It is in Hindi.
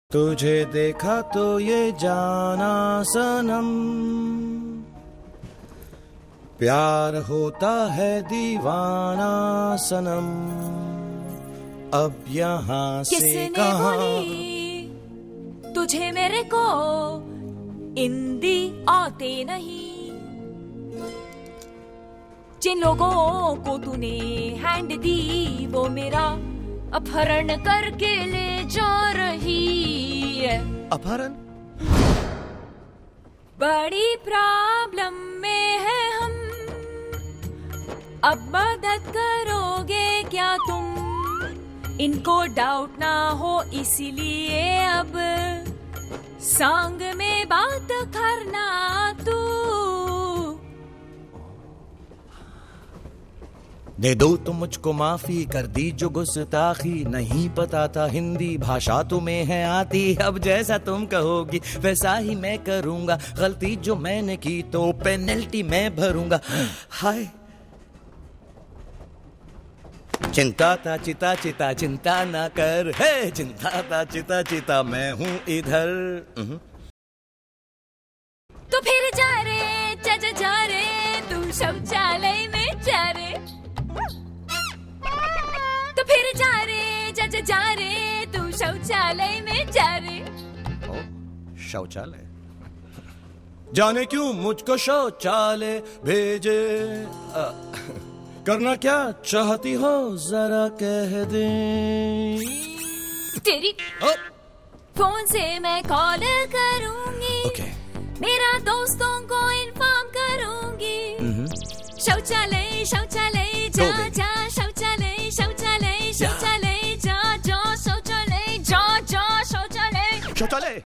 तुझे देखा तो ये जाना सनम, प्यार होता है दीवाना सनम, अब यहाँ से कहाँ। तुझे मेरे को हिंदी आते नहीं, जिन लोगों को तूने हैंड दी वो मेरा अपहरण करके ले जा रही है। अपहरण? बड़ी प्रॉब्लम में है हम, अब मदद करोगे क्या तुम? इनको डाउट ना हो इसीलिए अब संग में बात करना तू। दे दो तो मुझको माफी, कर दी जो गुस्ताखी, नहीं पता था हिंदी भाषा तुम्हें है आती, अब जैसा तुम कहोगी वैसा ही मैं करूंगा, गलती जो मैंने की तो पेनल्टी मैं भरूंगा। हाय चिंता ता चिता चिता चिंता ना कर, है चिंता ता चिता चिता मैं हूँ इधर। तो फिर जा रे जा रे तू शौचालय में जा रे, तो फिर जा रे तू शौचालय में जा रे। शौचालय? जाने क्यों मुझको शौचालय भेजे, करना क्या चाहती हो जरा कह दे। तेरी फोन से मैं कॉल करूंगी, मेरा दोस्तों को इन्फॉर्म करूंगी। शौचालय शौचालय जा जा, शौचालय शौचालय शौचालय जा जा, शौचालय जा जा, शौचालय शौचालय।